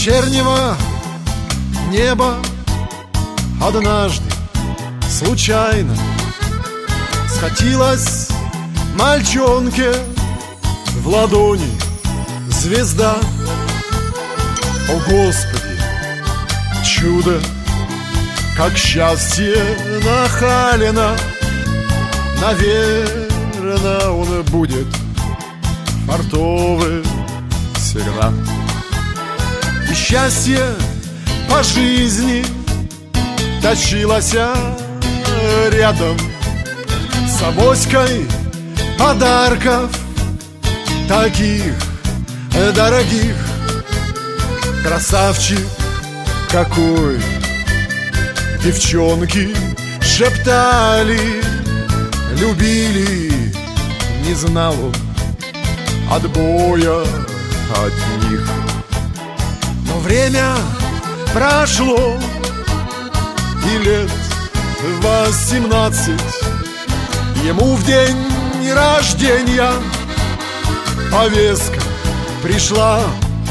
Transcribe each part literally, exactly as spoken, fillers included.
вечернего неба однажды случайно скатилась мальчонке в ладони звезда. О, Господи, чудо, как счастье нахалено. Наверно, он будет фартовым всегда. И счастье по жизни тащилось рядом с авоськой подарков таких дорогих. Красавчик какой! Девчонки шептали, любили, не знал он отбоя от них. Но время прошло, и лет восемнадцать ему в день рождения повестка пришла.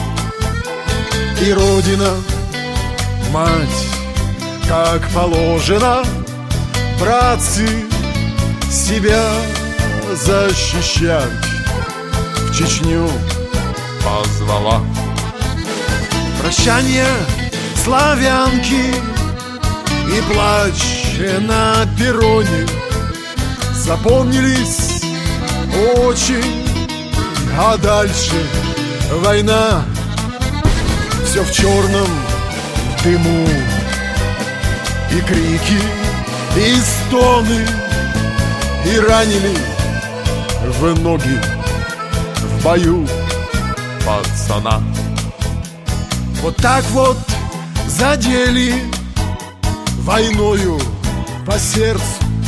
И родина, мать, как положено, братцы, себя защищать в Чечню позвала. Прощание славянки и плач на перроне запомнились очень, а дальше война. Все в черном дыму, и крики, и стоны, и ранили в ноги в бою пацана. Вот так вот задели войною по сердцу,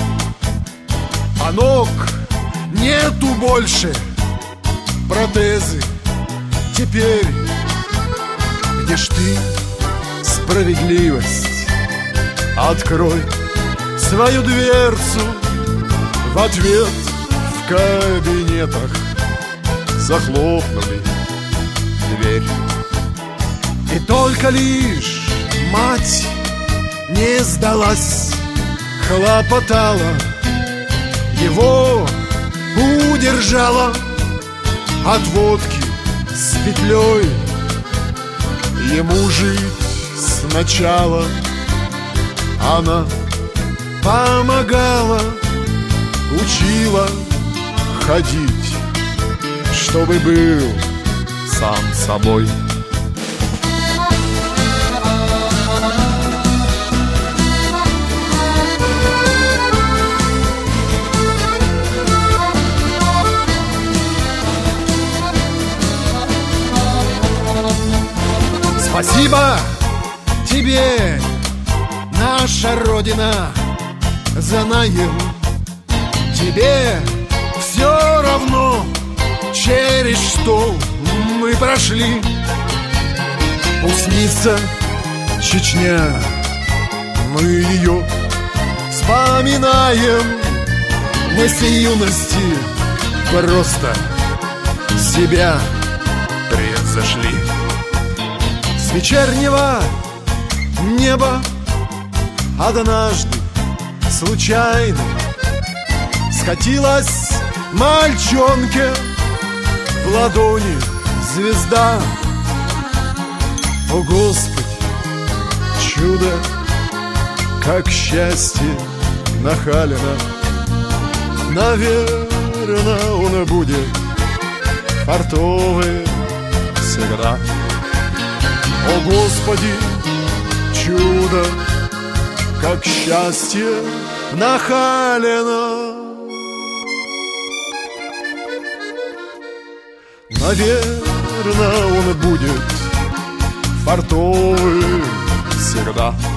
а ног нету больше, протезы теперь. Где ж ты, справедливость? Открой свою дверцу. В ответ в кабинетах захлопнули дверь. И только лишь мать не сдалась, хлопотала, его удержала от водки с петлей. Ему жить сначала она помогала, учила ходить, чтобы был сам собой. Спасибо тебе, наша Родина, за наем. Тебе все равно, через что мы прошли. Пусть снится Чечня, мы ее вспоминаем. Мы с юности просто себя превзошли. С вечернего неба однажды случайно скатилась мальчонке в ладони звезда. О, Господи, чудо, как счастье нахалено. Наверно, он будет фартовым всегда. О, Господи, чудо, как счастье нахалено. Наверно, он будет фартовым всегда.